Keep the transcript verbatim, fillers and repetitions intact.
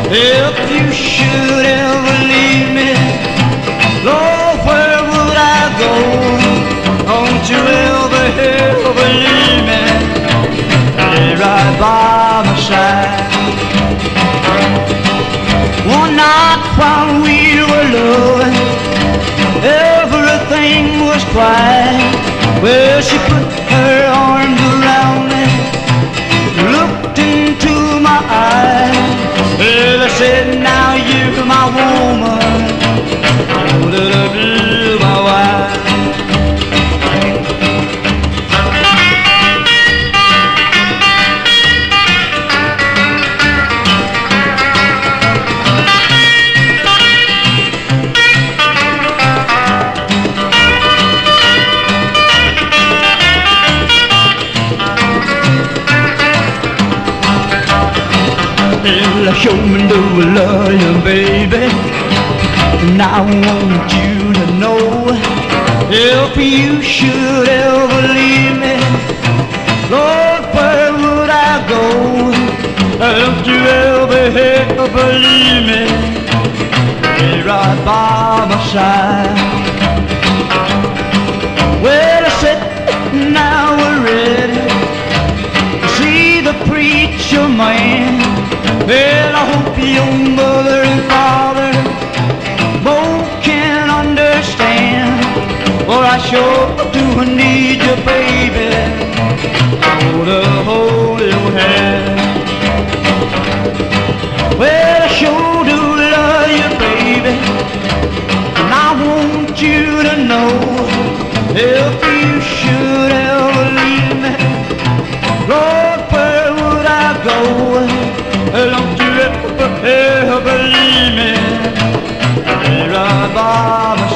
If you should ever leave me, Lord, where would I go? Don't you ever, ever leave me, lay right by my side. One night while we were loving, everything was quiet. Well, she put her arms around me, looked into my eyes. Well, I said, now you're my woman, oh, that I be my wife. Well, show me do I love you, baby, and I want you to know, if you should ever leave me, Lord, where would I go? Don't you ever, ever leave me, stay right by my side. Well, I said, now we're ready to see the preacher man. Well, I hope your mother and father both can understand, for I sure do need you, baby, oh, to hold your hand. Well, I sure do love you, baby, and I want you to know, if you should ever leave me, Lord, where would I go? Don't you ever, ever leave me, lay right by my